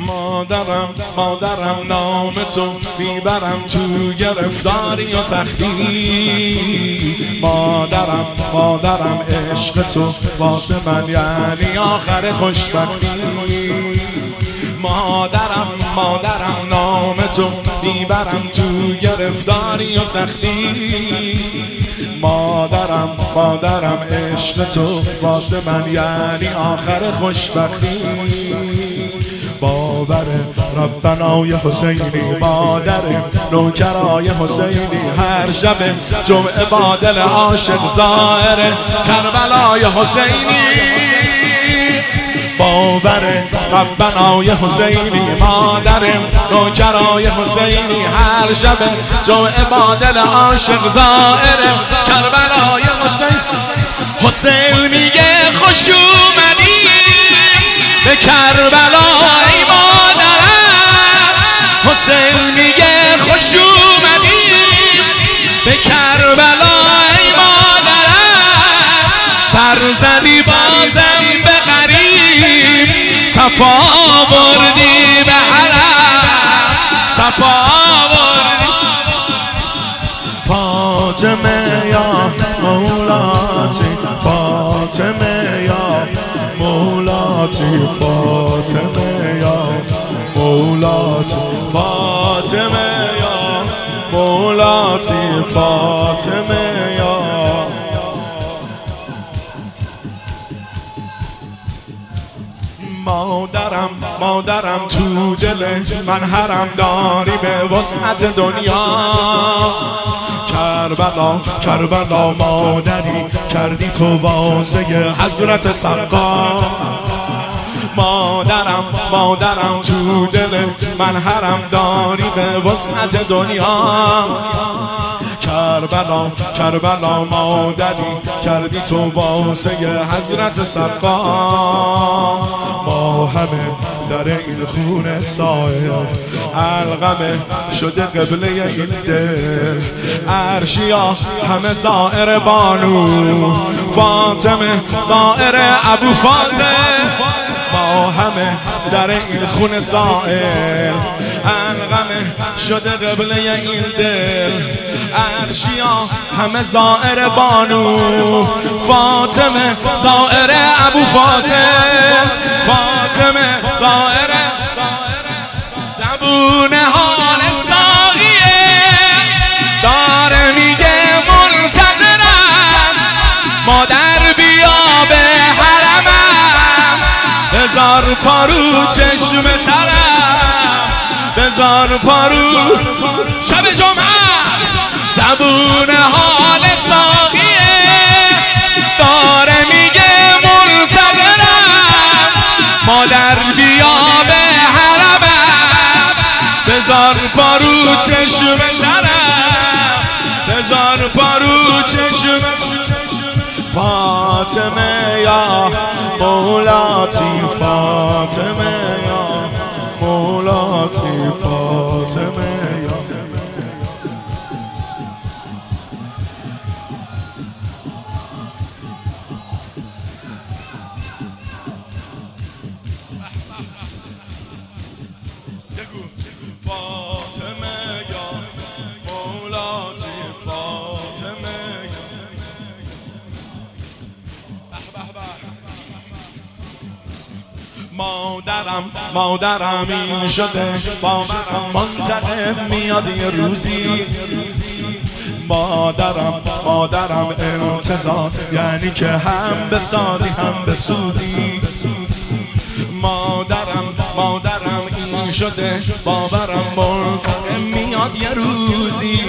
مادرم نام تو میبرم تو گرفتاری و سختی. مادرم عشق تو واسه من یعنی آخر خوشبختی. مادرم نام تو میبرم تو گرفتاری و سختی. مادرم عشق تو واسه من یعنی آخر خوشبختی. باور ربنای حسینی، مادر نوکرای حسینی، هر شب جمعه با دل عاشق زائر کربلای حسینی. باور ربنای حسینی، مادر نوکرای حسینی، هر شب جمعه با دل عاشق زائر کربلای حسین. حسین میگه خوش اومدی به کربلا ای مادرم. حسین میگه خوش اومدی به کربلا ای مادرم. سر زدی بازم به غریب، صفا آوردی به حرم، صفا آوردی. فاطمه یا مولاتی، فاطمه یا مولاتی، فاطمه یا مولاتی، فاطمه یا مولاتی، فاطمه یا. مادرم تو دل من حرم داری به وسعت دنیا. کربلا مادری کردی تو واسه حضرت سقا. مادرم تو دل من حرم داری به وسعت دنیا. کربلا مادری کردی تو واسه حضرت سقا. ما همه در این خون سایه علقمه شده قبله این دل. عرشیا همه زائر بانو، فاطمه زائر ابو فاضل. ما همه در این خون سائل علقمه شده قبله این دل. عرشیا همه زائر بانو، فاطمه زائر ابو فاضل، فاطمه زائر. زبون حال ساقیه داره میگه منتظرم، مادر بیا به حرمم. بذار پارو چشم ترم، بذار پارو شب جمعه. زبون حال ساقیه داره میگه منتظرم، مادر بیا به حرمم. بذار پارو چشم ترم، بذار پارو چشم. فاطمه یا مولاتی، فاطمه یا مولاتی، فاطمه یا. فاطمه یا مولاتی، فاطمه یا. مادرم این شده با من منتقم میاد یه روزی. مادرم انتظار یعنی که هم بسازی هم بسوزی. مادرم این شده باورم منتقم میاد یه روزی.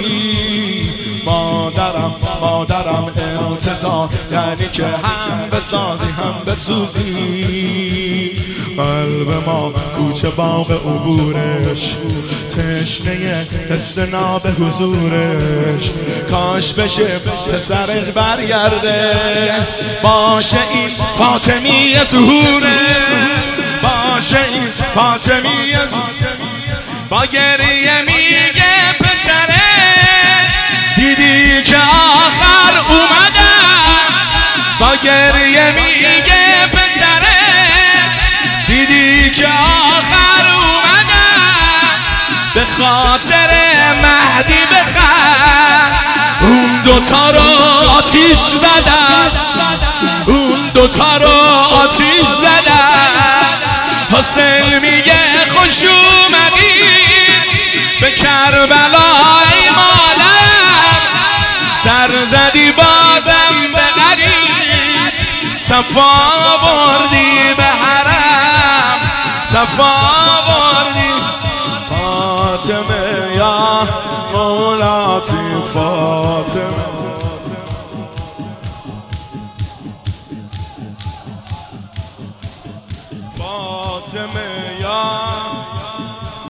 مادرم انتظار یعنی که هم بسازی هم بسوزی. قلب ما کوچه باغ عبورش، تشنه حس ناب حضورش. کاش بشه پسرت برگرده، باشه این فاطمی ظهوره، باشه این فاطمی ظهوره. با گریه میگه پسره دیدی که آخر اومدم. با گریه میگه پسره دیدی که آخر اومدم. خاطر مهدی بخند. اون دوتا رو آتیش زدن، اون دوتا رو آتیش زدن. حسین میگه خوش اومدی به کربلای مادرم، سر زدی بازم به غریب، صفا بردی به حرم، صفا بردی. فاطمه یا مولاتی فاطمه